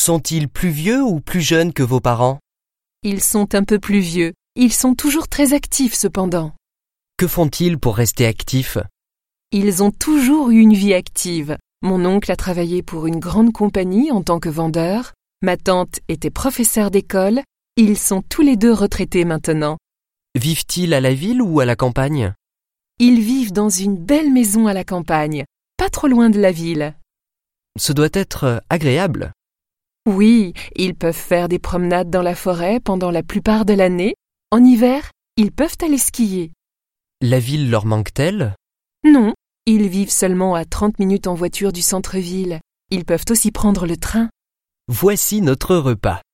Sont-ils plus vieux ou plus jeunes que vos parents? Ils sont un peu plus vieux. Ils sont toujours très actifs cependant. Que font-ils pour rester actifs? Ils ont toujours eu une vie active. Mon oncle a travaillé pour une grande compagnie en tant que vendeur. Ma tante était professeure d'école. Ils sont tous les deux retraités maintenant. Vivent-ils à la ville ou à la campagne? Ils vivent dans une belle maison à la campagne, pas trop loin de la ville. Ce doit être agréable. Oui, ils peuvent faire des promenades dans la forêt pendant la plupart de l'année. En hiver, ils peuvent aller skier. La ville leur manque-t-elle? Non, ils vivent seulement à 30 minutes en voiture du centre-ville. Ils peuvent aussi prendre le train. Voici notre repas.